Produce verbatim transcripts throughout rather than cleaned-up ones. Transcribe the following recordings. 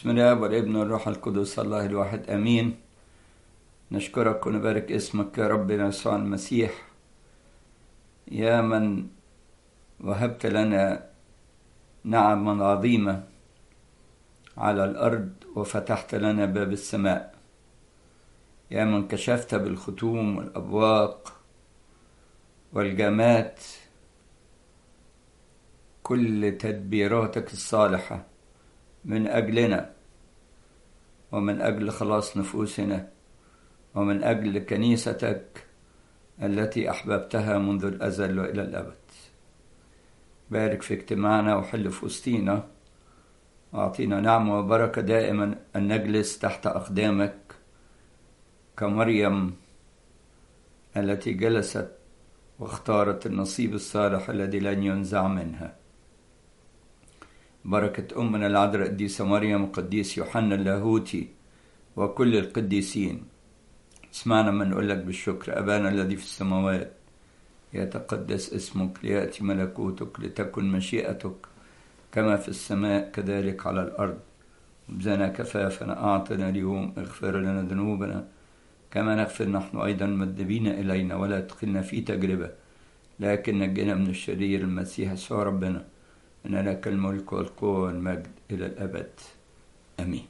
بسم الله والابن والروح القدس الله الواحد امين. نشكرك ونبارك اسمك يا ربنا يسوع المسيح، يا من وهبت لنا نعما عظيمة على الأرض وفتحت لنا باب السماء، يا من كشفت بالختوم والأبواق والجامات كل تدبيراتك الصالحة من أجلنا ومن أجل خلاص نفوسنا ومن أجل كنيستك التي أحببتها منذ الأزل وإلى الأبد. بارك في اجتماعنا وحل في وسطينا، وأعطينا نعمة وبركة دائما أن نجلس تحت أقدامك كمريم التي جلست واختارت النصيب الصالح الذي لن ينزع منها. بركة أمنا العذراء القديسة مريم وقديس يوحنا اللاهوتي وكل القديسين. اسمعنا من نقول لك بالشكر: أبانا الذي في السماوات، يتقدس اسمك، ليأتي ملكوتك، لتكن مشيئتك كما في السماء كذلك على الأرض. خبزنا كفافنا أعطنا اليوم، اغفر لنا ذنوبنا كما نغفر نحن أيضا المذنبين إلينا، ولا تدخلنا في تجربة لكن نجنا من الشرير. المسيح يسوع ربنا، إن لك الملك والقوة والمجد إلى الأبد أمين.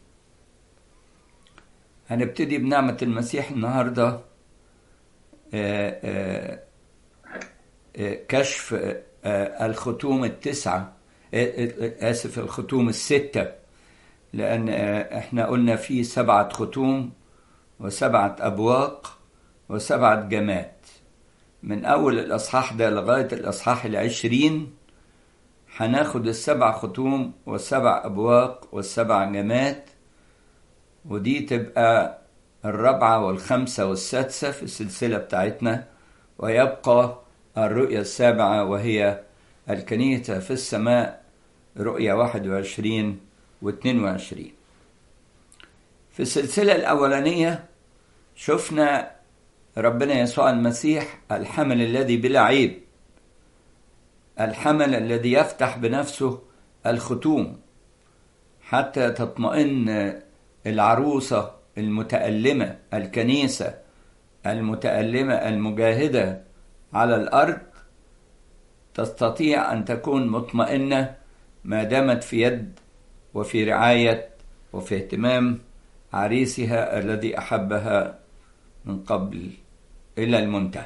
هنبتدي بنعمة المسيح النهاردة آآ آآ آآ كشف آآ الختوم التسعة آسف الختوم الستة، لأن احنا قلنا في سبعة ختوم وسبعة أبواق وسبعة جمات. من أول الأصحاح ده لغاية الأصحاح العشرين هناخد السبع ختوم والسبع أبواق والسبع جمات، ودي تبقى الرابعة والخمسة والسادسة في السلسلة بتاعتنا، ويبقى الرؤية السابعة وهي الكنيسة في السماء، رؤية واحد وعشرين واثنين وعشرين. في السلسلة الأولانية شفنا ربنا يسوع المسيح الحمل الذي بلا عيب، الحمل الذي يفتح بنفسه الختوم حتى تطمئن العروسة المتألمة، الكنيسة المتألمة المجاهدة على الأرض، تستطيع أن تكون مطمئنة ما دامت في يد وفي رعاية وفي اهتمام عريسها الذي أحبها من قبل إلى المنتهى.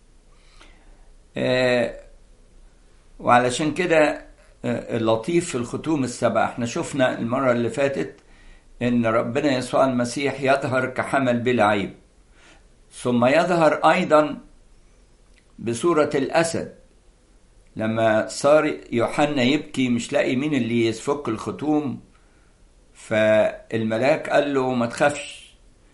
آه وعلشان كده اللطيف في الختوم السبع، احنا شفنا المرة اللي فاتت ان ربنا يسوع المسيح يظهر كحمل بلا عيب، ثم يظهر ايضا بصورة الاسد. لما صار يوحنا يبكي مش لاقي مين اللي يفك الختوم، فالملاك قال له ما تخافش،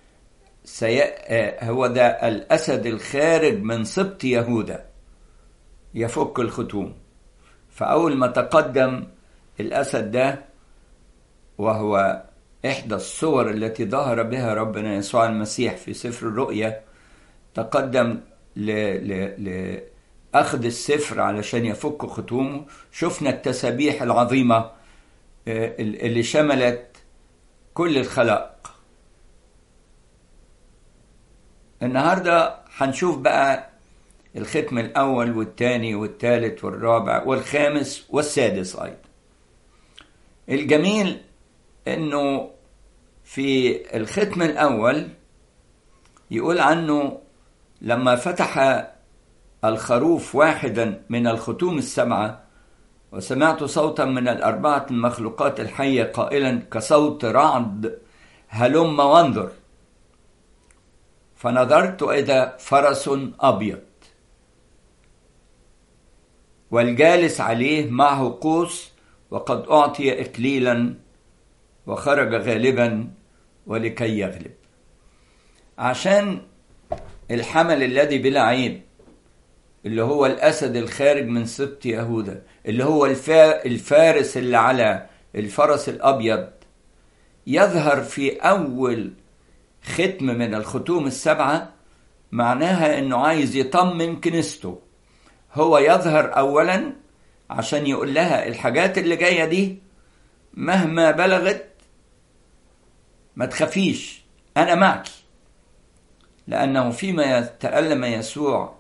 هو ده الاسد الخارج من سبط يهوذا يفك الختوم. فأول ما تقدم الأسد ده، وهو إحدى الصور التي ظهر بها ربنا يسوع المسيح في سفر الرؤيا، تقدم لأخذ السفر علشان يفك ختومه. شفنا التسابيح العظيمة اللي شملت كل الخلائق. النهاردة هنشوف بقى الختم الأول والثاني والثالث والرابع والخامس والسادس أيضا. الجميل أنه في الختم الأول يقول عنه: لما فتح الخروف واحدا من الختوم السبعة، وسمعت صوتا من الأربعة المخلوقات الحية قائلا كصوت رعد: هلم وانظر. فنظرت إذا فرس أبيض، والجالس عليه معه قوس، وقد أعطي إكليلا، وخرج غالبا ولكي يغلب. عشان الحمل الذي بلا عيب، اللي هو الأسد الخارج من سبط يهوذا، اللي هو الفارس اللي على الفرس الأبيض، يظهر في أول ختم من الختوم السبعة. معناها أنه عايز يطمن كنيسته. هو يظهر أولا عشان يقول لها الحاجات اللي جاية دي مهما بلغت ما تخافيش أنا معك، لأنه فيما تألم يسوع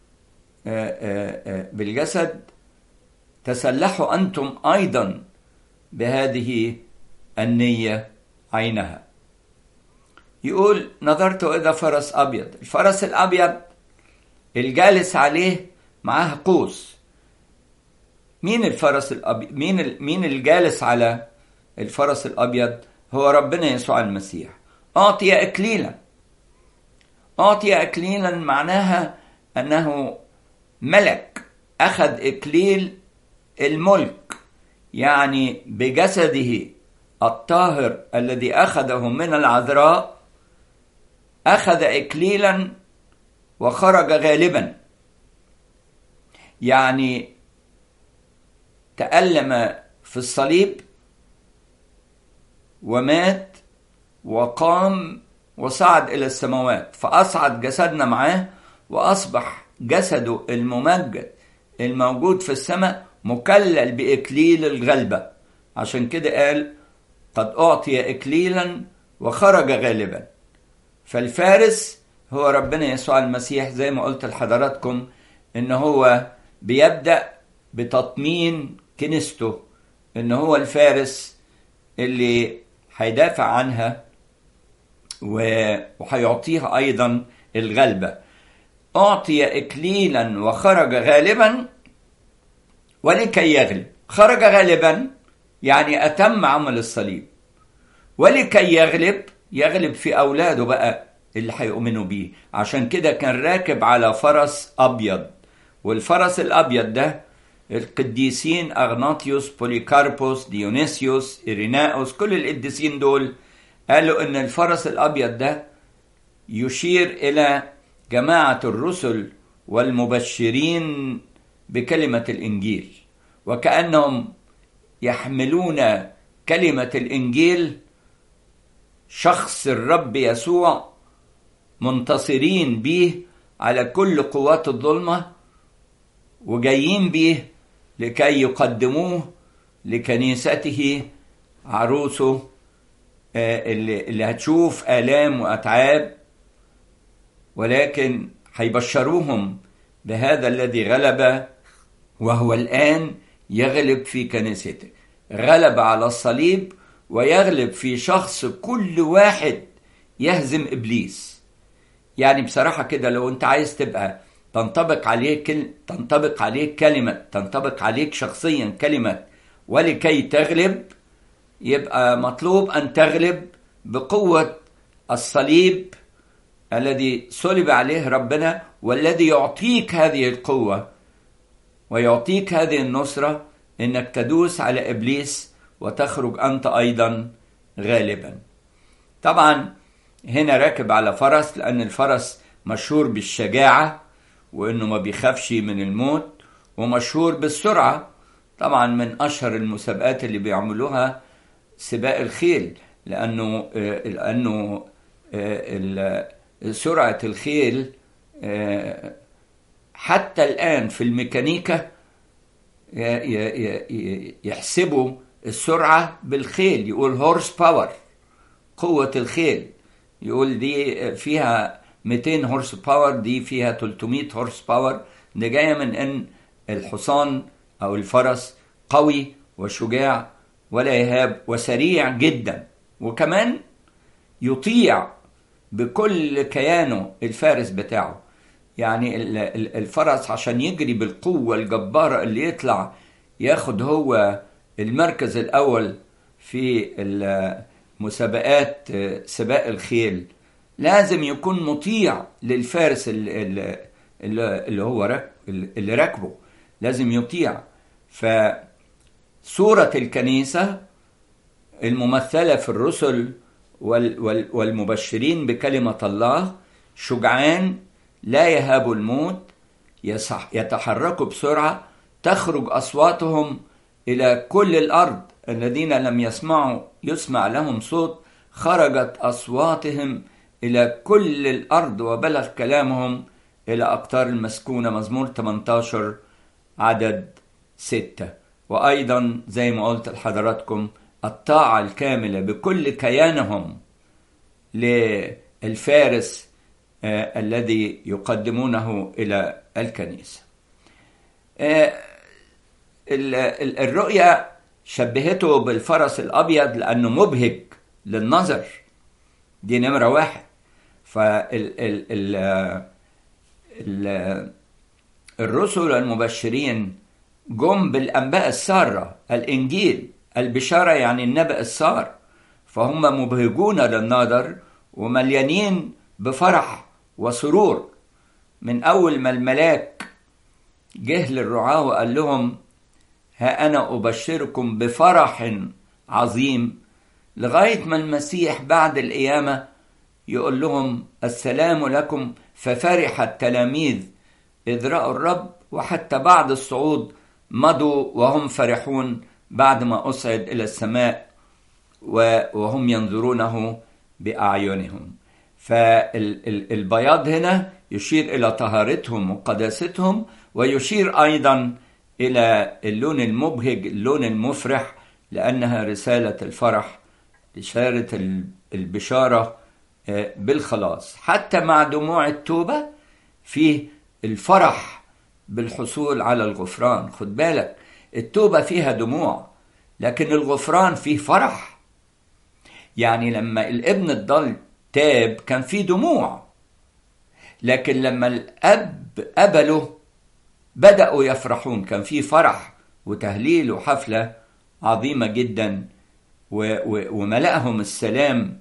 بالجسد تسلحوا أنتم أيضا بهذه النية عينها. يقول نظرت إذا فرس أبيض، الفرس الأبيض الجالس عليه معاه قوس. مين الفرس الأبيض؟ مين مين الجالس على الفرس الأبيض؟ هو ربنا يسوع المسيح. أعطي إكليلا، أعطي إكليلا معناها أنه ملك، أخذ إكليل الملك، يعني بجسده الطاهر الذي أخذه من العذراء أخذ إكليلا وخرج غالبا، يعني تألم في الصليب ومات وقام وصعد إلى السماوات، فأصعد جسدنا معاه وأصبح جسده الممجد الموجود في السماء مكلل بإكليل الغلبة. عشان كده قال قد أعطي إكليلا وخرج غالبا. فالفارس هو ربنا يسوع المسيح، زي ما قلت لحضراتكم إن هو بيبدأ بتطمين كنيسته، إن هو الفارس اللي هيدافع عنها وهيعطيها أيضا الغلبة. أعطي إكليلا وخرج غالبا ولكي يغلب. خرج غالبا يعني أتم عمل الصليب، ولكي يغلب يغلب في أولاده بقى اللي هيؤمنوا بيه. عشان كده كان راكب على فرس أبيض، والفرس الأبيض ده القديسين أغناطيوس، بوليكاربوس، ديونيسيوس، إيريناوس، كل القديسين دول قالوا إن الفرس الأبيض ده يشير إلى جماعة الرسل والمبشرين بكلمة الإنجيل، وكأنهم يحملون كلمة الإنجيل، شخص الرب يسوع، منتصرين به على كل قوات الظلمة، وجايين به لكي يقدموه لكنيسته عروسه اللي هتشوف آلام وأتعاب، ولكن هيبشروهم بهذا الذي غلب وهو الآن يغلب في كنيسته. غلب على الصليب ويغلب في شخص كل واحد يهزم إبليس. يعني بصراحة كده لو أنت عايز تبقى تنطبق عليك كل... تنطبق عليك كلمة تنطبق عليك شخصيا كلمة ولكي تغلب، يبقى مطلوب أن تغلب بقوة الصليب الذي صلب عليه ربنا، والذي يعطيك هذه القوة ويعطيك هذه النصرة إنك تدوس على إبليس وتخرج أنت أيضا غالبا. طبعا هنا راكب على فرس، لأن الفرس مشهور بالشجاعة وإنه ما بيخافش من الموت، ومشهور بالسرعة. طبعا من أشهر المسابقات اللي بيعملوها سباق الخيل، لأنه لأنه سرعة الخيل حتى الآن في الميكانيكا يحسبوا السرعة بالخيل، يقول هورس باور، قوة الخيل، يقول دي فيها مئتين هورس باور، دي فيها ثلاثمئة هورس باور. ده جاية من أن الحصان أو الفرس قوي وشجاع ولا يهاب وسريع جدا، وكمان يطيع بكل كيانه الفارس بتاعه. يعني الفرس عشان يجري بالقوة الجبارة اللي يطلع ياخد هو المركز الأول في مسابقات سباق الخيل، لازم يكون مطيع للفارس اللي, اللي هو اللي راكبه، لازم يطيع. فصورة الكنيسة الممثلة في الرسل والمبشرين بكلمة الله شجعان لا يهابوا الموت، يتحركوا بسرعة، تخرج أصواتهم إلى كل الأرض. الذين لم يسمعوا يسمع لهم صوت، خرجت أصواتهم إلى كل الأرض وبلغ كلامهم إلى أقطار المسكونة. مزمور ثمانية عشر عدد ستة. وأيضا زي ما قلت لحضراتكم الطاعة الكاملة بكل كيانهم للفارس آه الذي يقدمونه إلى الكنيسة. آه الرؤيا شبهته بالفرس الأبيض لأنه مبهج للنظر، دي نمرة واحد. فالرسل المبشرين جم بالأنباء السارة، الإنجيل، البشارة يعني النبأ السار، فهم مبهجون للنظر ومليانين بفرح وسرور. من أول ما الملاك جه للرعاة وقال لهم ها أنا أبشركم بفرح عظيم، لغاية ما المسيح بعد القيامة يقول لهم السلام لكم، ففرح التلاميذ إذ رأوا الرب، وحتى بعد الصعود مضوا وهم فرحون بعد ما أصعد إلى السماء وهم ينظرونه بأعينهم. فالبياض هنا يشير إلى طهارتهم وقداستهم، ويشير أيضا إلى اللون المبهج، اللون المفرح، لأنها رسالة الفرح، إشارة البشارة بالخلاص. حتى مع دموع التوبة فيه الفرح بالحصول على الغفران. خد بالك، التوبة فيها دموع لكن الغفران فيه فرح. يعني لما الابن الضال تاب كان فيه دموع، لكن لما الأب قبله بدأوا يفرحون، كان فيه فرح وتهليل وحفلة عظيمة جدا، وملأهم السلام.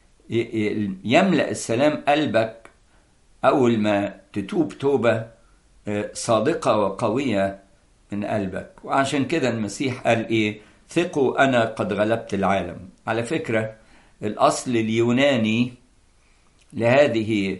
يملأ السلام قلبك أول ما تتوب توبة صادقة وقوية من قلبك. وعشان كده المسيح قال إيه؟ ثقوا أنا قد غلبت العالم. على فكرة الأصل اليوناني لهذه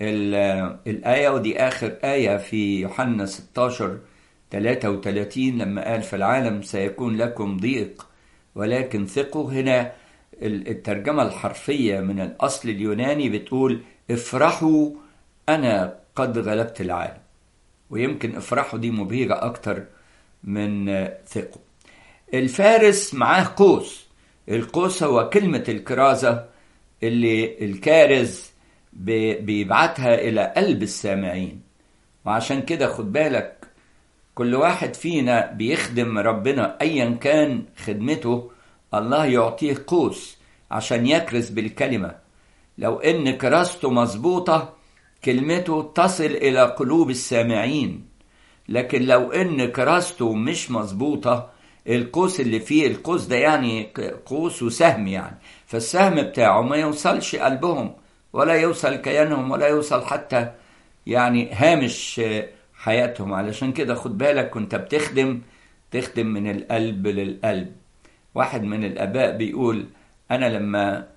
الآية، ودي آخر آية في يوحنا ستاشر ثلاثة وثلاثين لما قال في العالم سيكون لكم ضيق ولكن ثقوا. هنا الترجمة الحرفية من الأصل اليوناني بتقول افرحوا أنا قد غلبت العالم. ويمكن افرحوا دي مبهجة أكتر من ثقوا. الفارس معاه قوس. القوس هو كلمة الكرازة اللي الكارز بيبعتها إلى قلب السامعين. وعشان كده خد بالك، كل واحد فينا بيخدم ربنا أيا كان خدمته، الله يعطيه قوس عشان يكرز بالكلمة. لو إن كرازته مظبوطة كلمته تصل إلى قلوب السامعين، لكن لو إن كرازته مش مظبوطة، القوس اللي فيه، القوس ده يعني قوس وسهم يعني، فالسهم بتاعه ما يوصلش قلبهم ولا يوصل كيانهم ولا يوصل حتى يعني هامش حياتهم. علشان كده خد بالك كنت بتخدم تخدم من القلب للقلب. واحد من الآباء بيقول أنا لما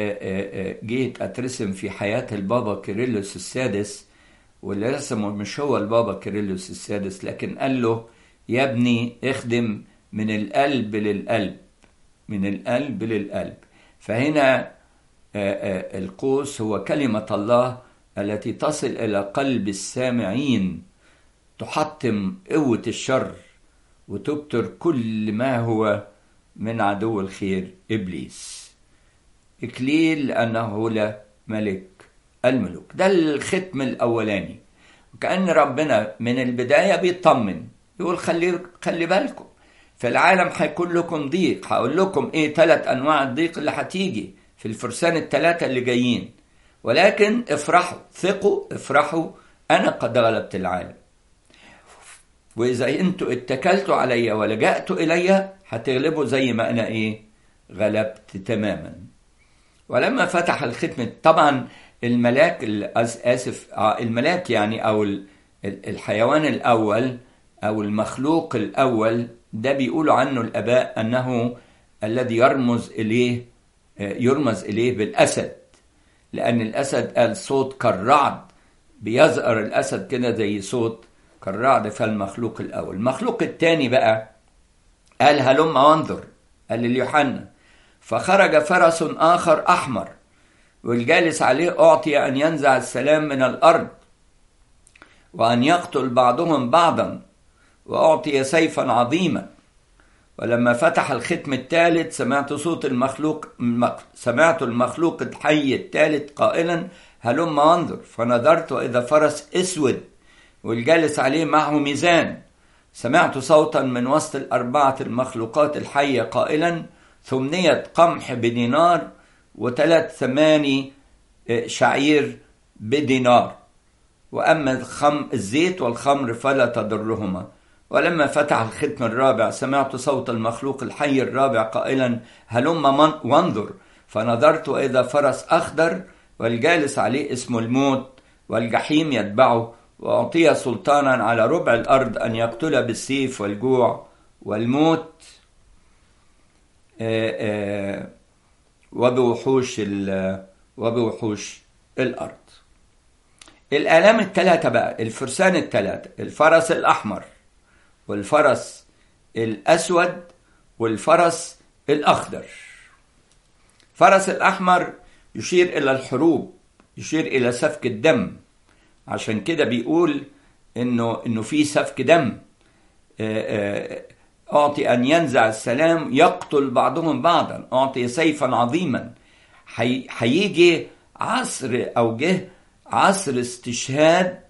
جيت أترسم في حياة البابا كيرلس السادس، واللي رسمه مش هو البابا كيرلس السادس، لكن قال له يا ابني اخدم من القلب للقلب، من القلب للقلب. فهنا القوس هو كلمة الله التي تصل إلى قلب السامعين، تحطم قوة الشر وتبتر كل ما هو من عدو الخير إبليس. إكليل لأنه لا ملك الملوك. ده الختم الأولاني. وكأن ربنا من البداية بيطمن، يقول خلي, خلي بالكم في العالم هيكون لكم ضيق. هقول لكم إيه ثلاث أنواع الضيق اللي هتيجي في الفرسان الثلاثة اللي جايين، ولكن افرحوا، ثقوا، افرحوا أنا قد غلبت العالم. وإذا أنتوا اتكلتوا عليا ولجأتوا إليا هتغلبوا زي ما أنا إيه غلبت تماما. ولما فتح الختم طبعا الملاك آسف الملاك يعني أو الحيوان الأول أو المخلوق الأول ده بيقولوا عنه الآباء أنه الذي يرمز إليه يرمز إليه بالأسد، لأن الأسد قال صوت كالرعد، بيزأر الأسد كده زي صوت كالرعد. فالمخلوق الأول. المخلوق الثاني بقى قال هلم وانظر، قال لليوحنا فخرج فرس آخر أحمر والجالس عليه أعطي أن ينزع السلام من الأرض وأن يقتل بعضهم بعضا، وأعطي سيفا عظيما ولما فتح الختم الثالث سمعت صوت المخلوق سمعت المخلوق الحي الثالث قائلا هلم وانظر، فنظرت وإذا فرس أسود والجالس عليه معه ميزان. سمعت صوتا من وسط الأربعة المخلوقات الحية قائلا ثمنية قمح بدينار وثلاث ثماني شعير بدينار، وأما الخم الزيت والخمر فلا تضرهما. ولما فتح الختم الرابع سمعت صوت المخلوق الحي الرابع قائلا هلم وانظر، فنظرت وإذا فرس أخضر والجالس عليه اسم الموت والجحيم يتبعه، وأعطي سلطانا على ربع الأرض أن يقتل بالسيف والجوع والموت وبوحوش وبوحوش الأرض. الآلام الثلاثة بقى، الفرسان الثلاثة، الفرس الأحمر والفرس الأسود والفرس الأخضر. فرس الأحمر يشير إلى الحروب، يشير إلى سفك الدم، عشان كده بيقول إنه إنه في سفك دم. أعطي أن ينزع السلام يقتل بعضهم بعضا، أعطي سيفا عظيما. هيجي عصر أو جه عصر استشهاد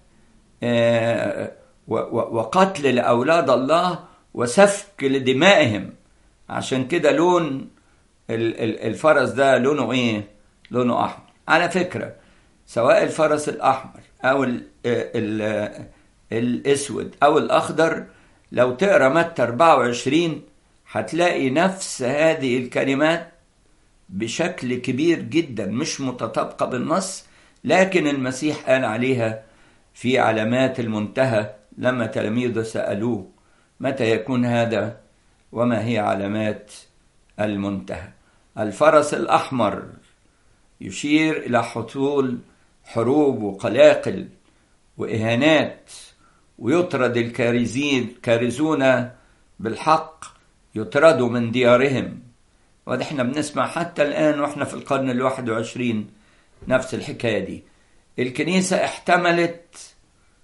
وقتل لأولاد الله وسفك لدمائهم. عشان كده لون الفرس ده لونه ايه؟ لونه احمر. على فكرة سواء الفرس الاحمر او ال ال الاسود او الاخضر، لو تقرأ متى أربعة وعشرين هتلاقي نفس هذه الكلمات بشكل كبير جدا، مش متطابقة بالنص، لكن المسيح قال عليها في علامات المنتهى لما تلاميذه سألوه متى يكون هذا وما هي علامات المنتهى. الفرس الأحمر يشير إلى حصول حروب وقلاقل وإهانات، ويطرد الكارزين كارزون بالحق يطردوا من ديارهم. وده احنا بنسمع حتى الآن واحنا في القرن الواحد وعشرين نفس الحكاية دي. الكنيسة احتملت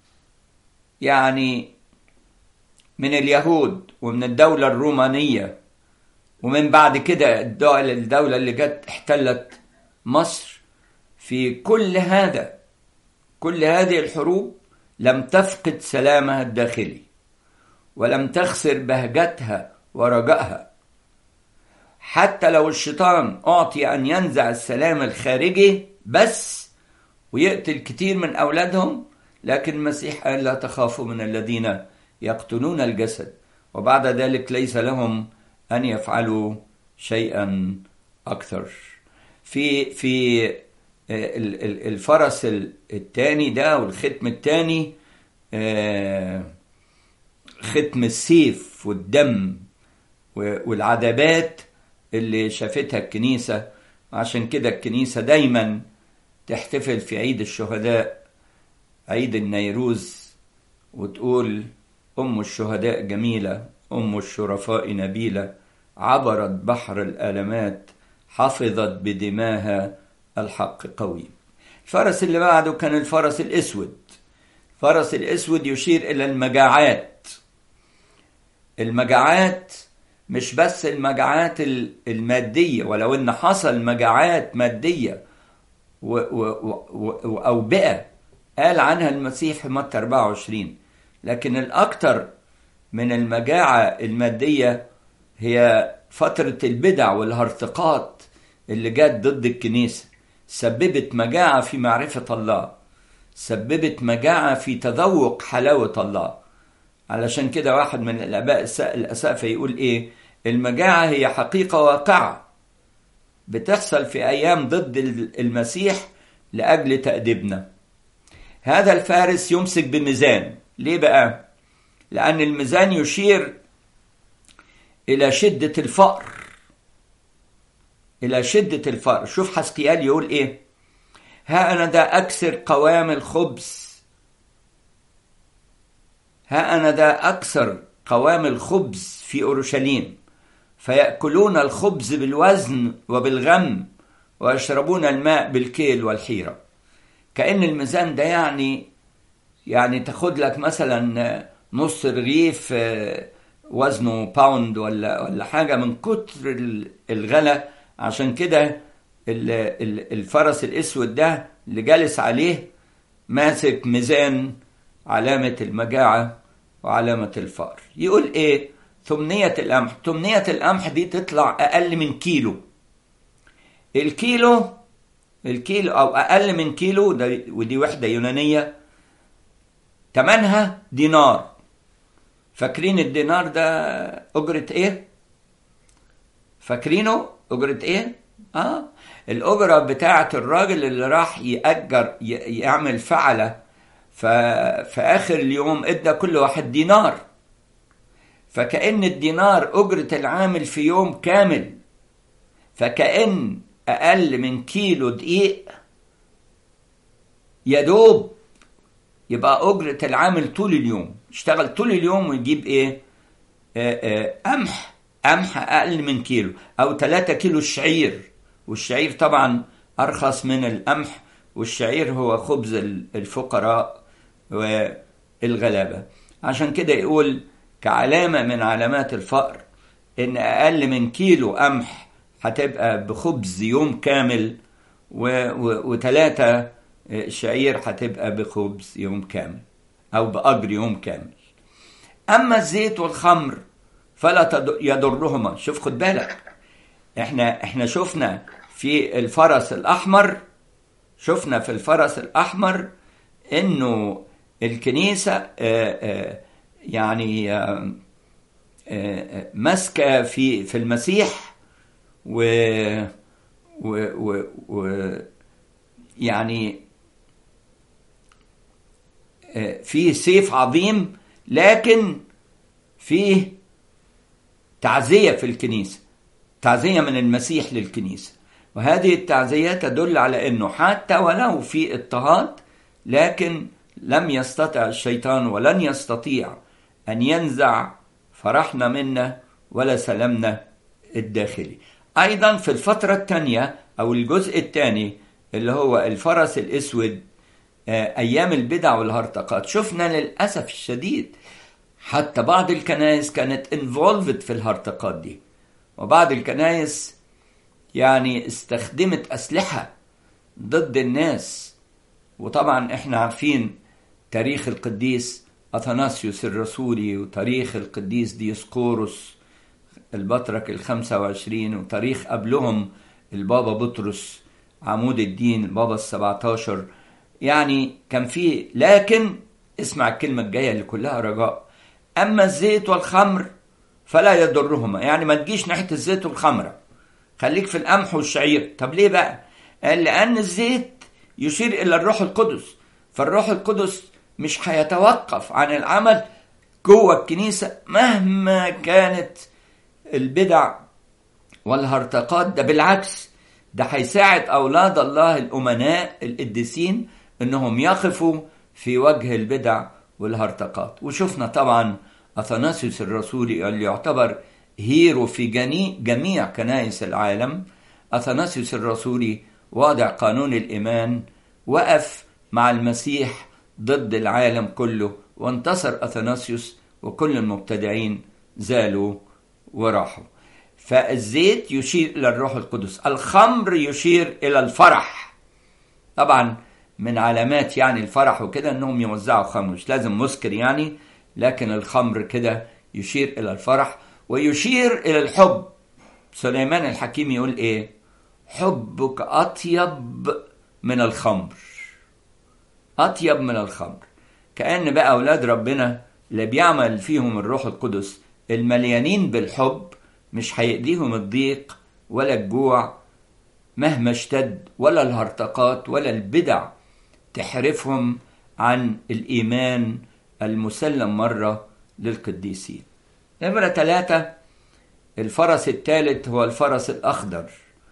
يعني من اليهود ومن الدولة الرومانية، ومن بعد كده الدولة, الدولة اللي جت احتلت مصر، في كل هذا كل هذه الحروب لم تفقد سلامها الداخلي ولم تخسر بهجتها ورجائها. حتى لو الشيطان أعطي أن ينزع السلام الخارجي بس ويقتل كتير من أولادهم، لكن المسيح قال لا تخافوا من الذين يقتلون الجسد وبعد ذلك ليس لهم أن يفعلوا شيئا أكثر. في في الفرس الثاني ده والختم الثاني ختم السيف والدم والعذابات اللي شافتها الكنيسة. عشان كده الكنيسة دايما تحتفل في عيد الشهداء، عيد النيروز، وتقول أم الشهداء جميلة، أم الشرفاء نبيلة، عبرت بحر الآلامات، حفظت بدماها الحق قوي. الفرس اللي بعده كان الفرس الأسود. الفرس الأسود يشير إلى المجاعات. المجاعات مش بس المجاعات المادية، ولو إن حصل مجاعات مادية وأوبئة قال عنها المسيح في متى أربعة وعشرين، لكن الأكثر من المجاعة المادية هي فترة البدع والهرطقات اللي جات ضد الكنيسة، سببت مجاعة في معرفة الله، سببت مجاعة في تذوق حلاوة الله. علشان كده واحد من الآباء الأسافة يقول إيه؟ المجاعة هي حقيقة واقعة بتحصل في أيام ضد المسيح لأجل تأديبنا. هذا الفارس يمسك بميزان. ليه بقى؟ لأن الميزان يشير إلى شدة الفقر، إلى شدة الفقر. شوف حسقيال يقول إيه؟ ها أنا ذا أكسر قوام الخبز، ها أنا ذا أكسر قوام الخبز في أورشليم، فيأكلون الخبز بالوزن وبالغم ويشربون الماء بالكيل والحيرة. كأن الميزان ده يعني يعني تاخد لك مثلا نص رغيف وزنه باوند ولا ولا حاجة من كتر الغلا. عشان كده الفرس الاسود ده اللي جالس عليه ماسك ميزان علامة المجاعة وعلامة الفقر. يقول ايه؟ ثمنية القمح. ثمنية القمح دي تطلع اقل من كيلو. الكيلو الكيلو او اقل من كيلو ده، ودي وحدة يونانية تمنها دينار. فاكرين الدينار ده اجرة ايه؟ فاكرينه اجرة ايه؟ اه الاجرة بتاعة الراجل اللي راح يأجر يعمل فعلة، ففي اخر اليوم ادى كل واحد دينار. فكأن الدينار اجرة العامل في يوم كامل. فكأن اقل من كيلو دقيق يدوب يبقى اجرة العامل طول اليوم، اشتغل طول اليوم ويجيب ايه؟ آآ آآ قمح قمح اقل من كيلو او ثلاثة كيلو الشعير. والشعير طبعا ارخص من القمح، والشعير هو خبز الفقراء والغلابة. عشان كده يقول كعلامة من علامات الفقر ان اقل من كيلو قمح هتبقى بخبز يوم كامل، وثلاثة شعير هتبقى بخبز يوم كامل او باجر يوم كامل. اما الزيت والخمر فلا يضرهما. شوف خد بالك، احنا احنا شفنا في الفرس الاحمر شفنا في الفرس الاحمر انه الكنيسة آآ آآ يعني ماسكة في في المسيح، و و و, و يعني فيه سيف عظيم، لكن فيه تعزية في الكنيسة، تعزية من المسيح للكنيسة. وهذه التعزية تدل على أنه حتى ولو في اضطهاد، لكن لم يستطع الشيطان ولن يستطيع أن ينزع فرحنا منا ولا سلامنا الداخلي. أيضا في الفترة الثانية أو الجزء الثاني اللي هو الفرس الأسود، أيام البدع والهرطقات، شفنا للأسف الشديد حتى بعض الكنائس كانت انفولفد في الهرطقات دي، وبعض الكنائس يعني استخدمت أسلحة ضد الناس. وطبعا احنا عارفين تاريخ القديس أثناسيوس الرسولي، وتاريخ القديس ديسقورس البطرك الخمسة وعشرين، وتاريخ قبلهم البابا بطرس عمود الدين البابا السبعتاشر. يعني كان فيه، لكن اسمع الكلمة الجاية اللي كلها رجاء: أما الزيت والخمر فلا يضرهما. يعني ما تجيش ناحية الزيت والخمرة، خليك في القمح والشعير. طب ليه بقى؟ قال لأن الزيت يشير إلى الروح القدس، فالروح القدس مش هيتوقف عن العمل جوه الكنيسة مهما كانت البدع والهرطقات. ده بالعكس، ده هيساعد أولاد الله الأمناء القديسين إنهم يقفوا في وجه البدع والهرطقات. وشفنا طبعا أثناسيوس الرسولي اللي يعتبر هيرو في جميع كنائس العالم. أثناسيوس الرسولي واضع قانون الإيمان، وقف مع المسيح ضد العالم كله، وانتصر أثناسيوس، وكل المبتدعين زالوا وراحوا. فالزيت يشير إلى الروح القدس، الخمر يشير إلى الفرح. طبعا من علامات يعني الفرح وكده انهم يوزعوا خمر، مش لازم مسكر يعني، لكن الخمر كده يشير الى الفرح ويشير الى الحب. سليمان الحكيم يقول ايه؟ حبك اطيب من الخمر، اطيب من الخمر. كأن بقى اولاد ربنا اللي بيعمل فيهم الروح القدس المليانين بالحب مش هيأذيهم الضيق ولا الجوع مهما اشتد، ولا الهرطقات ولا البدع تحرفهم عن الإيمان المسلم مرة للقديسين. نمرة ثلاثة، الفرس الثالث هو الفرس الأخضر،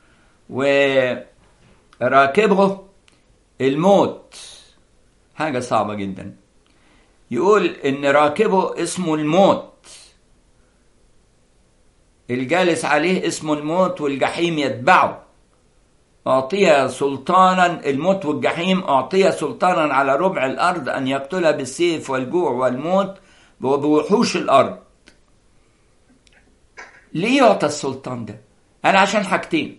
وراكبه الموت. حاجة صعبة جدا. يقول إن راكبه اسمه الموت، الجالس عليه اسمه الموت، والجحيم يتبعه. أعطي سلطانا، الموت والجحيم أعطي سلطانا على ربع الأرض أن يقتلها بالسيف والجوع والموت وبوحوش الأرض. ليه يعطى السلطان ده؟ أنا عشان حاجتين: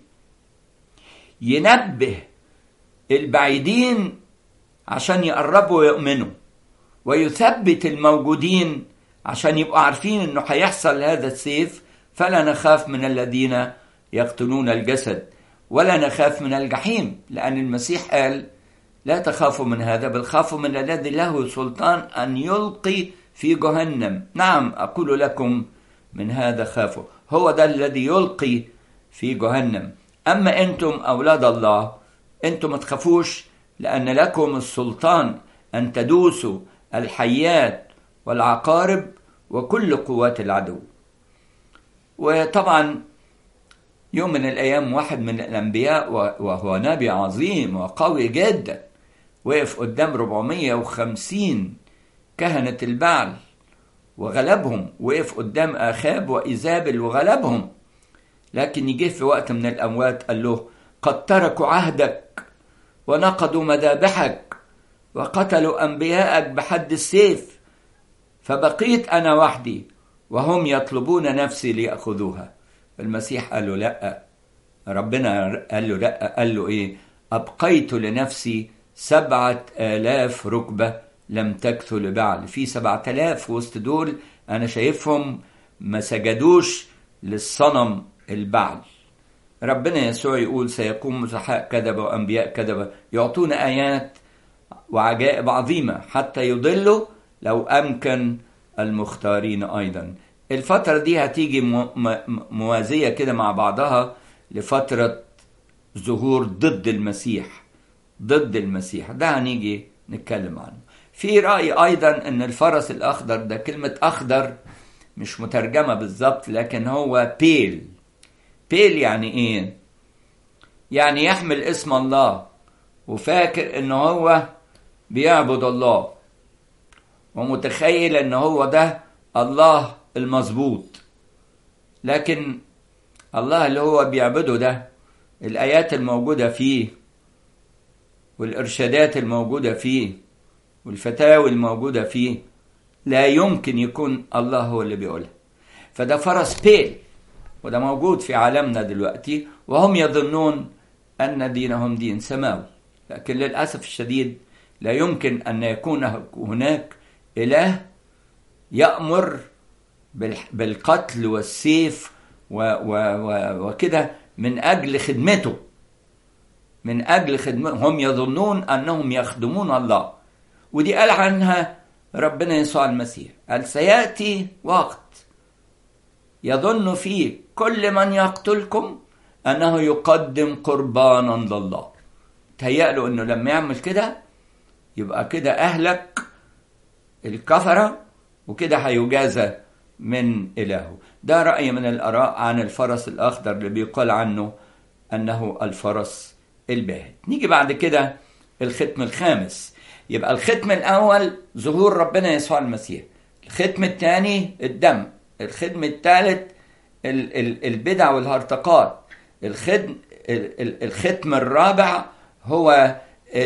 ينبه البعيدين عشان يقربوا ويؤمنوا، ويثبت الموجودين عشان يبقوا عارفين انه هيحصل هذا السيف، فلا نخاف من الذين يقتلون الجسد ولا نخاف من الجحيم، لأن المسيح قال لا تخافوا من هذا بل خافوا من الذي له سلطان أن يلقي في جهنم. نعم أقول لكم من هذا خافوا، هو ده الذي يلقي في جهنم. أما أنتم أولاد الله أنتم ما تخافوش، لأن لكم السلطان أن تدوسوا الحيات والعقارب وكل قوات العدو. وطبعا يوم من الأيام واحد من الأنبياء وهو نبي عظيم وقوي جدا وقف قدام أربعمائة وخمسين كهنة البعل وغلبهم، وقف قدام آخاب وإيزابل وغلبهم، لكن يجي في وقت من الأموات قال له قد تركوا عهدك ونقضوا مذابحك وقتلوا أنبياءك بحد السيف، فبقيت أنا وحدي وهم يطلبون نفسي ليأخذوها. المسيح قال له لا، ربنا قال له لا، قال له إيه؟ أبقيت لنفسي سبعة آلاف ركبة لم تكثوا لبعل. في سبعة آلاف وسط دول أنا شايفهم ما سجدوش للصنم البعل. ربنا يسوع يقول سيقوم مسحاء كذبة وأنبياء كذبة يعطون آيات وعجائب عظيمة حتى يضلوا لو أمكن المختارين أيضا. الفترة دي هتيجي موازية كده مع بعضها لفترة ظهور ضد المسيح، ضد المسيح ده هنيجي نتكلم عنه. في رأي أيضا أن الفرس الأخضر ده، كلمة أخضر مش مترجمة بالضبط لكن هو بيل. بيل يعني إيه؟ يعني يحمل اسم الله وفاكر أنه هو بيعبد الله ومتخيل أنه هو ده الله المظبوط، لكن الله اللي هو بيعبده ده الآيات الموجودة فيه والإرشادات الموجودة فيه والفتاوى الموجودة فيه لا يمكن يكون الله هو اللي بيقولها. فده فرس بيل، وده موجود في عالمنا دلوقتي، وهم يظنون أن دينهم دين سماوي، لكن للأسف الشديد لا يمكن أن يكون هناك إله يأمر بالقتل والسيف وكده من أجل خدمته، من أجل خدمته. هم يظنون أنهم يخدمون الله، ودي قال عنها ربنا يسوع المسيح، قال سيأتي وقت يظن فيه كل من يقتلكم أنه يقدم قربانا لله. تهيأله أنه لما يعمل كده يبقى كده أهلك الكفرة وكده هيجازى من إلهه. ده رأي من الآراء عن الفرس الأخضر اللي بيقال عنه أنه الفرس الباهت. نيجي بعد كده الختم الخامس. يبقى الختم الأول ظهور ربنا يسوع المسيح، الختم الثاني الدم، الختم الثالث البدع والهرطقات، الختم الختم الرابع هو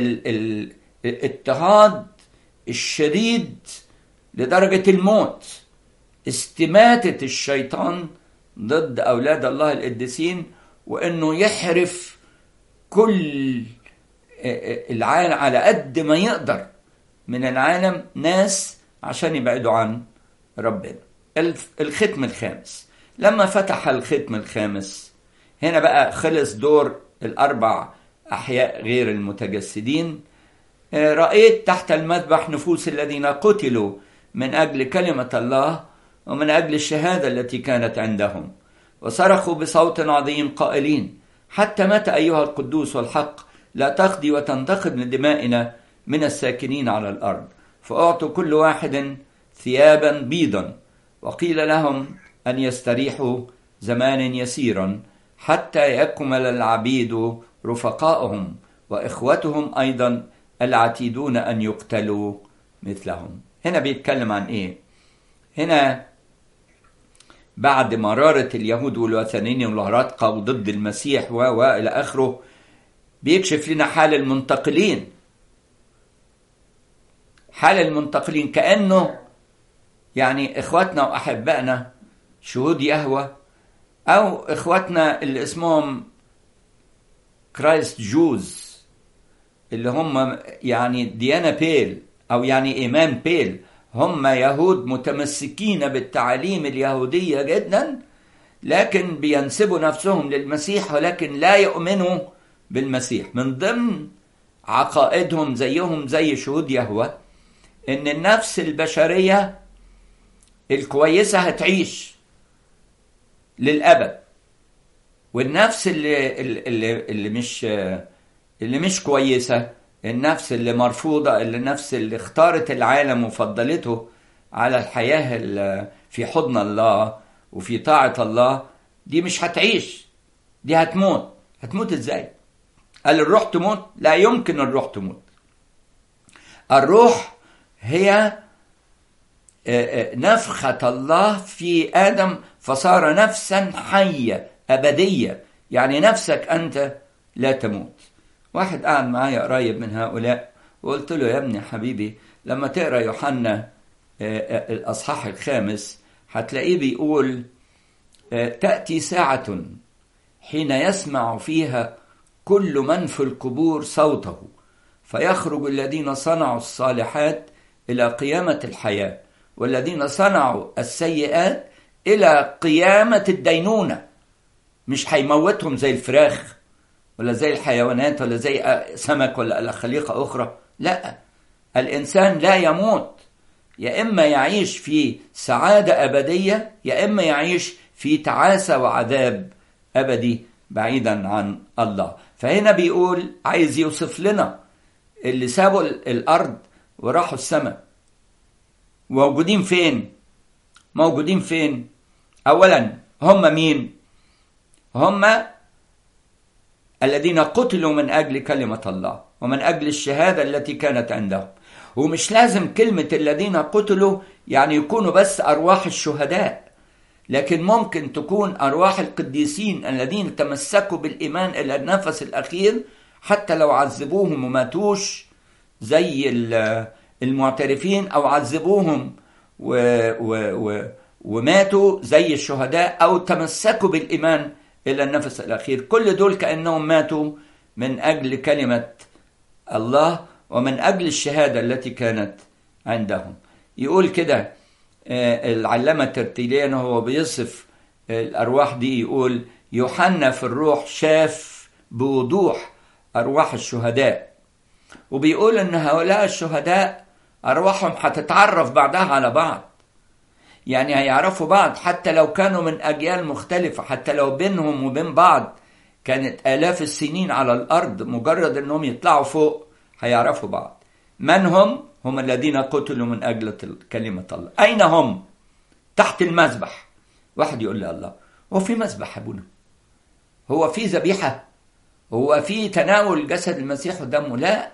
الاضطهاد الشديد لدرجة الموت، استماتة الشيطان ضد أولاد الله القديسين، وأنه يحرف كل العالم على قد ما يقدر من العالم ناس عشان يبعدوا عن ربنا. الختم الخامس، لما فتح الختم الخامس هنا بقى خلص دور الأربع أحياء غير المتجسدين. رأيت تحت المذبح نفوس الذين قتلوا من أجل كلمة الله ومن أجل الشهادة التي كانت عندهم، وصرخوا بصوت عظيم قائلين حتى متى أيها القدوس والحق لا تقضي وتنتقم لدمائنا من الساكنين على الأرض؟ فأعطوا كل واحد ثيابا بيضا، وقيل لهم أن يستريحوا زمانا يسيرا حتى يكمل العبيد رفقائهم وإخوتهم أيضا العتيدون أن يقتلوا مثلهم. هنا بيتكلم عن إيه؟ هنا بعد مرارة اليهود والوثنيين والهرطقة وضد المسيح وإلى آخره بيكشف لنا حال المنتقلين، حال المنتقلين كأنه يعني إخواتنا وأحبائنا شهود يهوه أو إخواتنا اللي اسمهم كرايست جوز اللي هم يعني ديانة بيل أو يعني إيمان بيل، هم يهود متمسكين بالتعاليم اليهودية جدا، لكن بينسبوا نفسهم للمسيح ولكن لا يؤمنوا بالمسيح. من ضمن عقائدهم زيهم زي شهود يهوه إن النفس البشرية الكويسة هتعيش للأبد، والنفس اللي, اللي, اللي مش اللي مش كويسة، النفس اللي مرفوضة، اللي النفس اللي اختارت العالم وفضلته على الحياة في حضن الله وفي طاعة الله، دي مش هتعيش، دي هتموت. هتموت ازاي؟ قال الروح تموت؟ لا يمكن الروح تموت. الروح هي نفخة الله في آدم فصار نفسا حية أبدية، يعني نفسك أنت لا تموت. واحد قاعد معايا قريب من هؤلاء وقلت له يا ابني حبيبي لما تقرأ يوحنا الأصحاح الخامس هتلاقيه بيقول تأتي ساعة حين يسمع فيها كل من في القبور صوته فيخرج الذين صنعوا الصالحات إلى قيامة الحياة والذين صنعوا السيئات إلى قيامة الدينونة. مش هيموتهم زي الفراخ ولا زي الحيوانات ولا زي سمك ولا خليقة أخرى، لا، الإنسان لا يموت، يا إما يعيش في سعادة أبدية يا إما يعيش في تعاسة وعذاب أبدي بعيدا عن الله. فهنا بيقول عايز يوصف لنا اللي سابوا الأرض وراحوا السماء موجودين فين. موجودين فين؟ أولا هم مين؟ هم الذين قتلوا من أجل كلمة الله ومن أجل الشهادة التي كانت عندهم. ومش لازم كلمة الذين قتلوا يعني يكونوا بس أرواح الشهداء، لكن ممكن تكون أرواح القديسين الذين تمسكوا بالإيمان إلى النفس الأخير، حتى لو عذبوهم وماتوش زي المعترفين أو عذبوهم و و و وماتوا زي الشهداء أو تمسكوا بالإيمان إلى النفس الأخير. كل دول كأنهم ماتوا من أجل كلمة الله ومن أجل الشهادة التي كانت عندهم. يقول كده العلامة ترتيليان هو بيصف الأرواح دي، يقول يوحنا في الروح شاف بوضوح أرواح الشهداء، وبيقول إن هؤلاء الشهداء أرواحهم هتتعرف بعدها على بعض، يعني هيعرفوا بعض حتى لو كانوا من أجيال مختلفة، حتى لو بينهم وبين بعض كانت آلاف السنين على الأرض، مجرد أنهم يطلعوا فوق هيعرفوا بعض. من هم؟ هم الذين قتلوا من أجل كلمة الله. أين هم؟ تحت المذبح. واحد يقول لي الله، هو في مذبح أبونا؟ هو في ذبيحة؟ هو في تناول جسد المسيح ودمه؟ لا،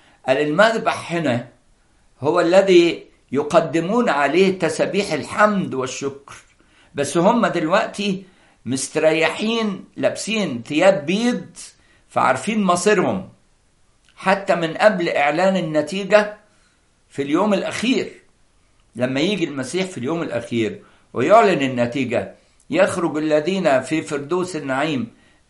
المذبح هنا هو الذي يقدمون عليه تسبيح الحمد والشكر. بس هم دلوقتي مستريحين لابسين ثياب بيض فعارفين مصيرهم حتى من قبل إعلان النتيجة في اليوم الأخير. لما يجي المسيح في اليوم الأخير ويعلن النتيجة يخرج الذين في فردوس النعيم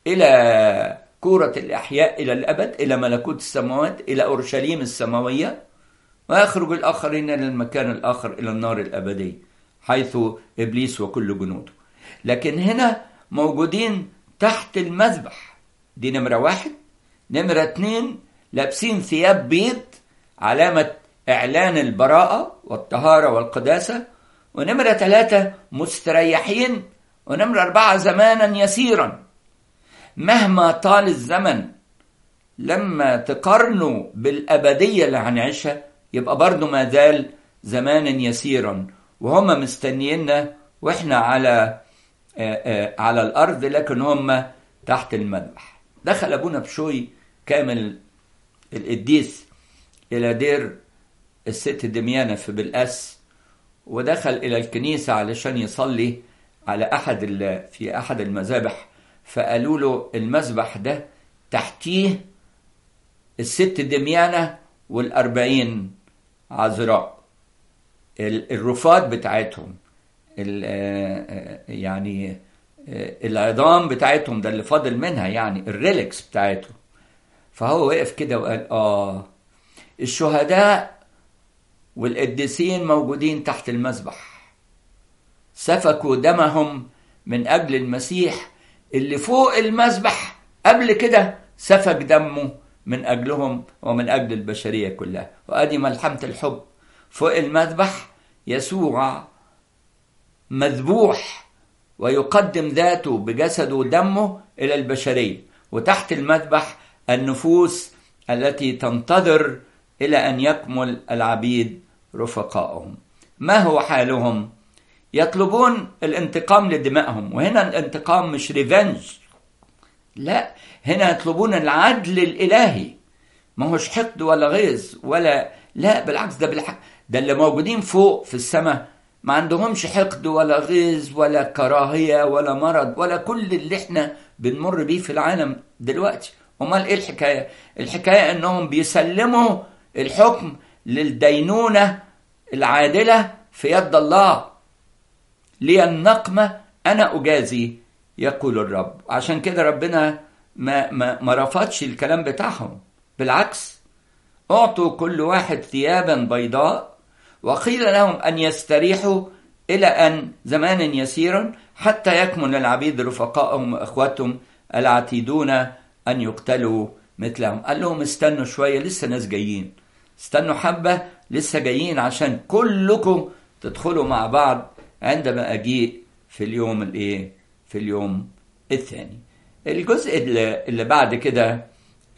إلى كورة الأحياء إلى الأبد، إلى ملكوت السماوات، إلى أورشليم السماوية، ويخرج الآخرين إلى المكان الآخر إلى النار الأبدية حيث إبليس وكل جنوده. لكن هنا موجودين تحت المذبح. دي نمرة واحد. نمرة اتنين لابسين ثياب بيض علامة إعلان البراءة والطهارة والقداسة. ونمرة ثلاثة مستريحين. ونمرة أربعة زمانا يسيرا. مهما طال الزمن لما تقارنوا بالأبدية اللي هنعيشها يبقى برضو ما زال زمانا يسيرا، وهم مستنيينا وإحنا على آآ آآ على الأرض، لكن هم تحت المذبح. دخل أبونا بشوي كامل القديس إلى دير الست دميانة في بلقاس، ودخل إلى الكنيسة علشان يصلي على أحد في أحد المذابح، فقالوا له المذبح ده تحتيه الست دميانة والأربعين عذراء، الرفات بتاعتهم يعني العظام بتاعتهم ده اللي فاضل منها، يعني الريلكس بتاعتهم. فهو وقف كده وقال آه الشهداء والقديسين موجودين تحت المذبح، سفكوا دمهم من أجل المسيح اللي فوق المذبح قبل كده سفك دمه من أجلهم ومن أجل البشرية كلها. وأدي ملحمة الحب، فوق المذبح يسوع مذبوح ويقدم ذاته بجسده ودمه إلى البشرية، وتحت المذبح النفوس التي تنتظر إلى أن يكمل العبيد رفقائهم. ما هو حالهم؟ يطلبون الانتقام لدمائهم، وهنا الانتقام مش ريفنج، لا، هنا يطلبون العدل الإلهي، ما هوش حقد ولا غيظ ولا، لا بالعكس، ده بالحق، ده اللي موجودين فوق في السماء ما عندهمش حقد ولا غيظ ولا كراهية ولا مرض ولا كل اللي احنا بنمر بيه في العالم دلوقتي. امال ايه الحكاية؟ الحكاية انهم بيسلموا الحكم للدينونة العادلة في يد الله. لي النقمة أنا أجازي يقول الرب. عشان كده ربنا ما, ما, ما رفضش الكلام بتاعهم، بالعكس أعطوا كل واحد ثيابا بيضاء وقيل لهم أن يستريحوا إلى أن زمان يسير حتى يكمل العبيد رفقائهم وإخواتهم العتيدون أن يقتلوا مثلهم. قال لهم استنوا شوية، لسه ناس جايين، استنوا حبة، لسه جايين عشان كلكم تدخلوا مع بعض عندما أجيء في اليوم الايه في اليوم الثاني. الجزء اللي بعد كده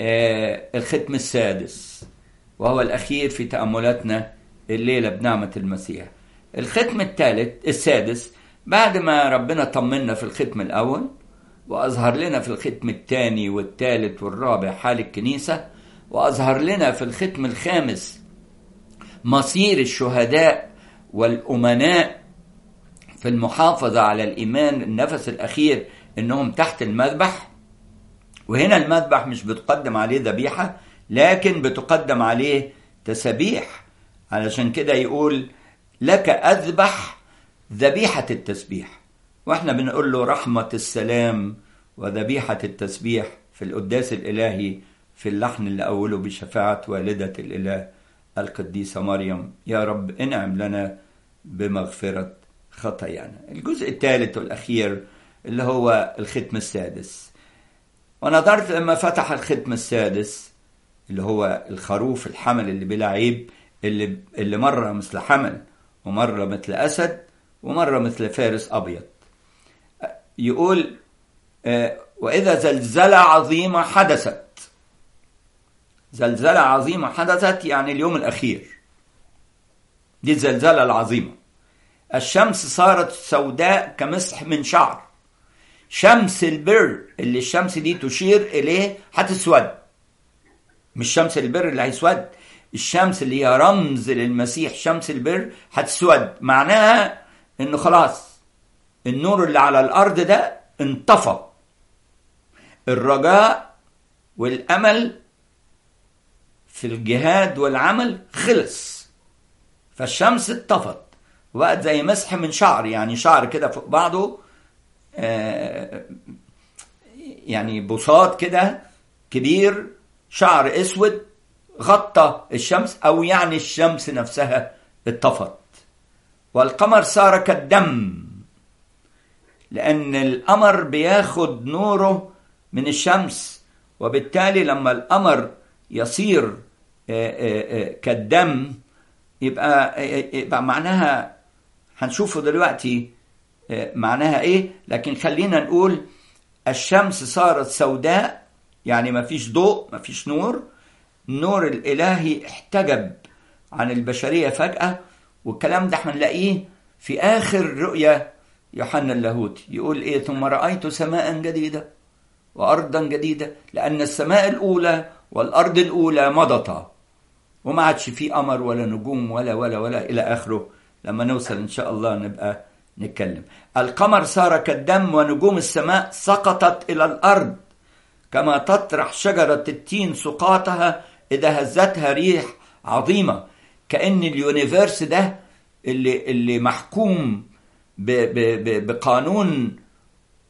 آه الختم السادس، وهو الأخير في تأملاتنا الليلة بنعمة المسيح. الختم الثالث السادس بعد ما ربنا طمنا في الختم الأول وأظهر لنا في الختم الثاني والثالث والرابع حال الكنيسة، وأظهر لنا في الختم الخامس مصير الشهداء والأمناء في المحافظة على الإيمان، النفس الأخير إنهم تحت المذبح. وهنا المذبح مش بتقدم عليه ذبيحة لكن بتقدم عليه تسبيح، علشان كده يقول لك أذبح ذبيحة التسبيح، وإحنا بنقول له رحمة السلام وذبيحة التسبيح في القداس الإلهي في اللحن اللي أوله بشفاعة والدة الإله القديسة مريم، يا رب انعم لنا بمغفرة خطايانا. الجزء الثالث والأخير اللي هو الختم السادس. ونظرت لما فتح الختم السادس اللي هو الخروف الحمل اللي بلا عيب، اللي, اللي مرة مثل حمل ومرة مثل أسد ومرة مثل فارس أبيض، يقول آه وإذا زلزلة عظيمة حدثت. زلزلة عظيمة حدثت يعني اليوم الأخير، دي الزلزلة العظيمة. الشمس صارت سوداء كمسح من شعر. شمس البر اللي الشمس دي تشير إليه هتسود، مش شمس البر اللي هيسود، الشمس اللي هي رمز للمسيح شمس البر هتسود. معناها إنه خلاص النور اللي على الأرض ده انطفى، الرجاء والأمل في الجهاد والعمل خلص، فالشمس اتطفت وقت زي مسح من شعر، يعني شعر كده فوق بعضه آه يعني بساط كده كبير، شعر اسود غطى الشمس، او يعني الشمس نفسها اتطفت. والقمر صار كالدم، لان القمر بياخد نوره من الشمس، وبالتالي لما القمر يصير آه آه آه كالدم يبقى, يبقى معناها هنشوفه دلوقتي معناها ايه، لكن خلينا نقول الشمس صارت سوداء يعني ما فيش ضوء، ما فيش نور، النور الإلهي احتجب عن البشرية فجأة. والكلام ده هنلاقيه في آخر رؤيا يوحنا اللاهوتي، يقول ايه ثم رأيت سماء جديدة وأرضا جديدة لأن السماء الأولى والأرض الأولى مضتا، وما عادش فيه قمر ولا نجوم ولا ولا ولا إلى آخره. لما نوصل إن شاء الله نبقى نتكلم. القمر صار كالدم ونجوم السماء سقطت إلى الأرض كما تطرح شجرة التين سقاطها إذا هزتها ريح عظيمة. كأن اليونيفيرس ده اللي, اللي محكوم ب ب ب بقانون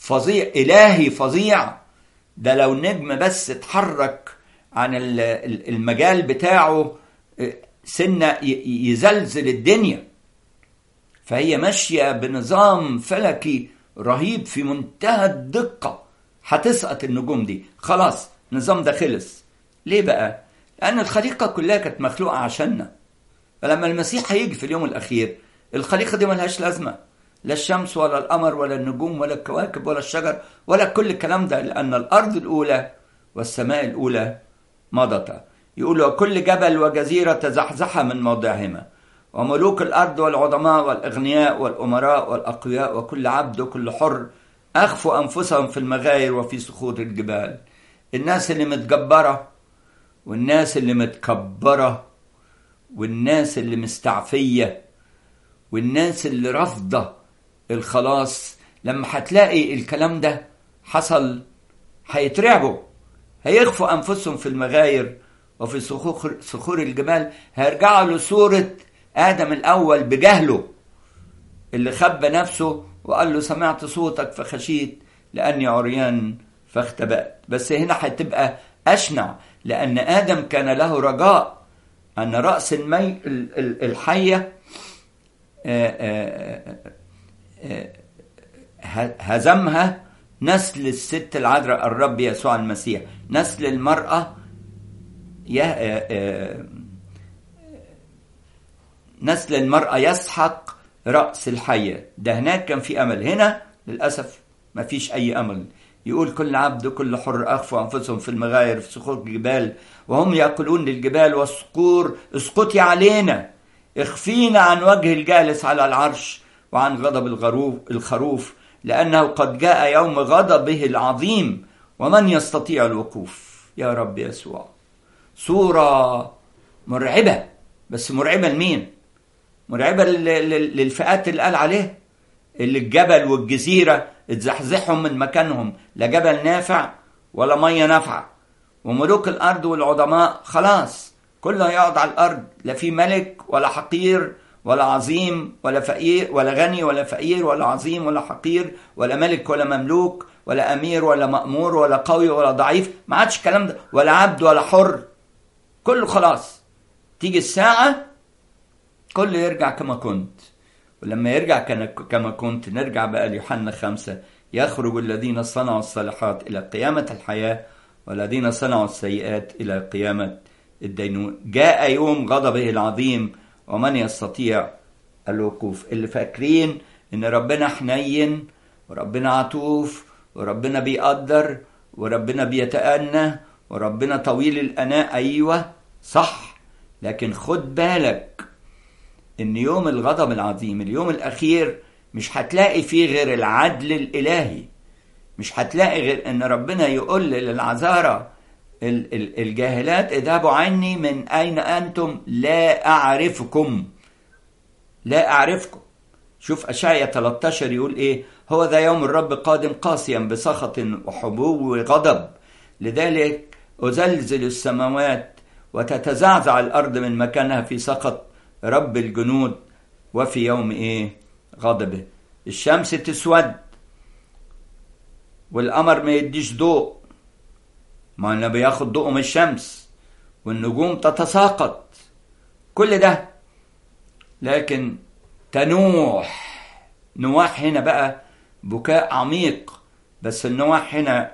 فظيع، إلهي فظيع. ده لو نجم بس اتحرك عن المجال بتاعه سنة يزلزل الدنيا. فهي ماشية بنظام فلكي رهيب في منتهى الدقة. هتسقط النجوم دي خلاص، النظام ده خلص. ليه بقى؟ لأن الخليقة كلها كانت مخلوقة عشاننا. فلما المسيح هيجي في اليوم الأخير الخليقة دي ملهاش لازمة، لا الشمس ولا القمر ولا النجوم ولا الكواكب ولا الشجر ولا كل الكلام ده، لأن الأرض الأولى والسماء الأولى مضتا. يقولوا كل جبل وجزيرة تزحزح من موضعهما، وملوك الأرض والعظماء والأغنياء والأمراء والأقوياء وكل عبد وكل حر أخفوا أنفسهم في المغاير وفي صخور الجبال. الناس اللي متجبرة والناس اللي متكبرة والناس اللي مستعفية والناس اللي رافضة الخلاص، لما هتلاقي الكلام ده حصل هيترعبوا، هيخفوا أنفسهم في المغاير وفي صخور, صخور الجبال. هيرجعوا لصورة آدم الأول بجهله اللي خبى نفسه وقال له سمعت صوتك فخشيت لأني عريان فاختبأت. بس هنا هتبقى أشنع، لأن آدم كان له رجاء أن رأس المي الحية هزمها نسل الست العذراء الرب يسوع المسيح. نسل المرأة نسل المرأة يسحق رأس الحية. ده هناك كان في أمل، هنا للأسف ما فيش أي أمل. يقول كل عبد كل حر أخفوا أنفسهم في المغاير في صخور الجبال، وهم يقولون للجبال والصقور اسقطي علينا، اخفينا عن وجه الجالس على العرش وعن غضب الغروف الخروف، لأنه قد جاء يوم غضبه العظيم ومن يستطيع الوقوف. يا رب يسوع، صورة مرعبة. بس مرعبة لمين؟ مرعبة للفئات اللي قال عليه، اللي الجبل والجزيرة اتزحزحهم من مكانهم، لا جبل نافع ولا مية نافعة. وملوك الأرض والعظماء خلاص كله يقعد على الأرض، لا في ملك ولا حقير ولا عظيم ولا فقير ولا غني ولا فقير ولا عظيم ولا حقير ولا ملك ولا مملوك ولا أمير ولا مأمور ولا قوي ولا ضعيف. ما عادش الكلام ده، ولا عبد ولا حر، كله خلاص. تيجي الساعة كله يرجع كما كنت. ولما يرجع كما كنت نرجع بقى ليوحنا خمسة، يخرج الذين صنعوا الصالحات إلى قيامة الحياة والذين صنعوا السيئات إلى قيامة الدينون. جاء يوم غضبه العظيم ومن يستطيع الوقوف. اللي فاكرين إن ربنا حنين وربنا عطوف وربنا بيقدر وربنا بيتأنى وربنا طويل الأناء، أيوة صح، لكن خد بالك إن يوم الغضب العظيم اليوم الأخير مش هتلاقي فيه غير العدل الإلهي. مش هتلاقي غير إن ربنا يقول للعذارى الجاهلات اذهبوا عني، من أين أنتم؟ لا أعرفكم، لا أعرفكم. شوف أشعياء ثلاثة عشر يقول إيه؟ هو ذا يوم الرب قادم قاسيا بسخط وحبو وغضب، لذلك أزلزل السماوات وتتزعزع الأرض من مكانها في سخط رب الجنود وفي يوم إيه؟ غضبه. الشمس تسود والقمر ما يديش ضوء، ما أنه بياخد ضوء من الشمس، والنجوم تتساقط، كل ده. لكن تنوح نواح هنا بقى بكاء عميق، بس النواح هنا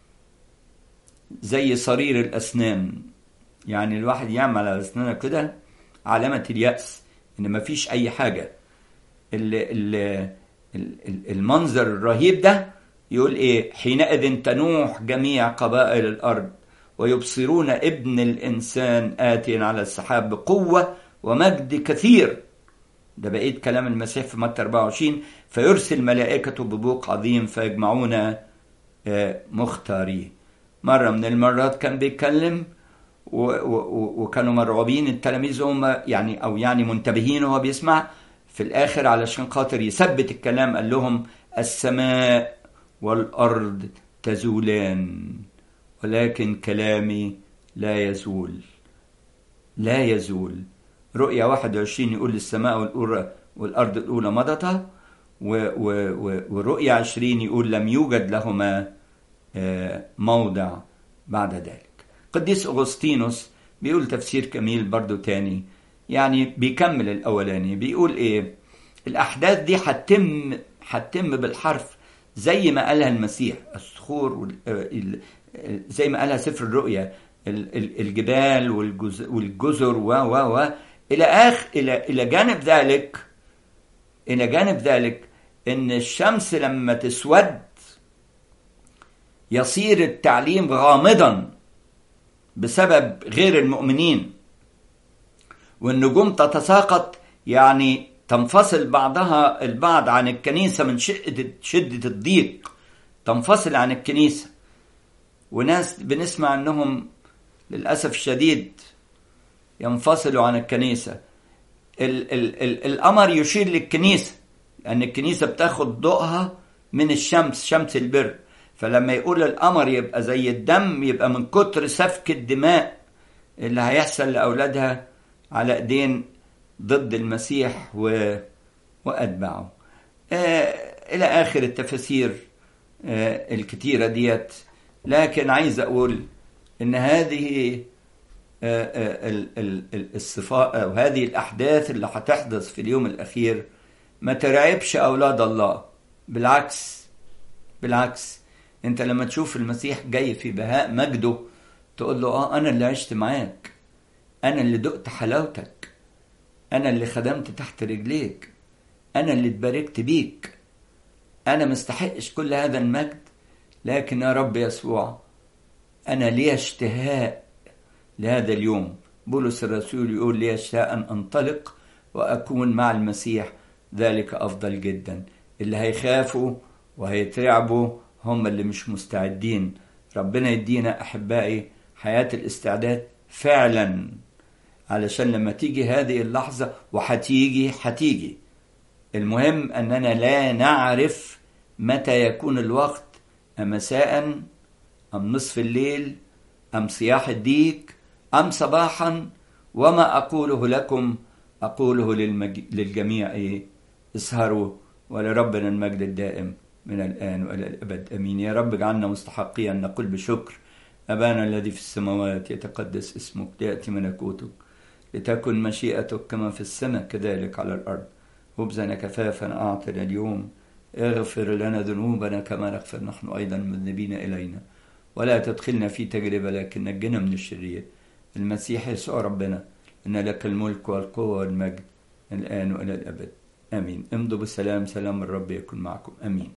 زي صرير الأسنان، يعني الواحد يعمل على أسنانه كده علامة اليأس إن مفيش أي حاجة. المنظر الرهيب ده يقول إيه؟ حينئذ تنوح جميع قبائل الأرض ويبصرون ابن الإنسان آتيا على السحاب بقوة ومجد كثير. ده بقيت كلام المسيح في متى أربعة وعشرين، فيرسل ملائكته ببوق عظيم فيجمعون مختاريه. مرة من المرات كان بيتكلم وكانوا مرعوبين التلاميذ هم يعني أو يعني منتبهين وهو بيسمع. في الآخر علشان خاطر يثبت الكلام قال لهم السماء والأرض تزولان ولكن كلامي لا يزول، لا يزول. رؤيا واحد وعشرين يقول السماء والأرض الأولى مضتا ورؤية عشرين يقول لم يوجد لهما موضع بعد ذلك. قديس أغسطينوس بيقول تفسير جميل برضو تاني، يعني بيكمل الأولاني، بيقول إيه؟ الأحداث دي هتتم هتتم بالحرف زي ما قالها المسيح، الصخور زي ما قالها سفر الرؤيا، الجبال والجزر و و و إلى آخر إلى إلى جانب ذلك إلى جانب ذلك إن الشمس لما تسود يصير التعليم غامضا بسبب غير المؤمنين، والنجوم تتساقط، يعني تنفصل بعضها البعض عن الكنيسة من شدة شدة الضيق، تنفصل عن الكنيسة. وناس بنسمع أنهم للأسف الشديد ينفصلوا عن الكنيسة. ال ال ال القمر يشير للكنيسة، لأن الكنيسة بتاخد ضوءها من الشمس، شمس البر. فلما يقول القمر يبقى زي الدم، يبقى من كتر سفك الدماء اللي هيحصل لأولادها على ايدين ضد المسيح و... وأتباعه. آه إلى آخر التفاسير آه الكتيرة ديت. لكن عايز أقول إن هذه آه آه الصفات أو هذه الأحداث اللي هتحدث في اليوم الأخير ما ترعبش أولاد الله، بالعكس بالعكس. أنت لما تشوف المسيح جاي في بهاء مجده تقول له آه أنا اللي عشت معاك، أنا اللي دقت حلاوتك، أنا اللي خدمت تحت رجليك، أنا اللي اتباركت بيك، أنا مستحقش كل هذا المجد، لكن يا رب يسوع أنا لي اشتهاء لهذا اليوم. بولس الرسول يقول لي اشتهاء أن أنطلق وأكون مع المسيح، ذلك أفضل جدا. اللي هيخافوا وهيترعبوا هم اللي مش مستعدين. ربنا يدينا أحبائي حياة الاستعداد فعلا، علشان لما تيجي هذه اللحظة، وحتيجي حتيجي، المهم أننا لا نعرف متى يكون الوقت، أمساء أم نصف الليل أم صياح الديك أم صباحا. وما أقوله لكم أقوله للمج... للجميع إيه؟ اسهروا، ولربنا المجد الدائم من الآن وإلى الأبد أمين. يا رب اجعلنا مستحقين نقول بشكر: أبانا الذي في السماوات يتقدس اسمك، ليأتي ملكوتك، لتكن مشيئتك كما في السماء كذلك على الأرض. خبزنا كفافا أعطنا اليوم، اغفر لنا ذنوبنا كما نغفر نحن أيضا المذنبين إلينا، ولا تدخلنا في تجربة لكن نجنا من الشرير. المسيح يسوع ربنا، إن لك الملك والقوة والمجد الآن وإلى الأبد آمين. امضوا بالسلام، سلام الرب يكن معكم آمين.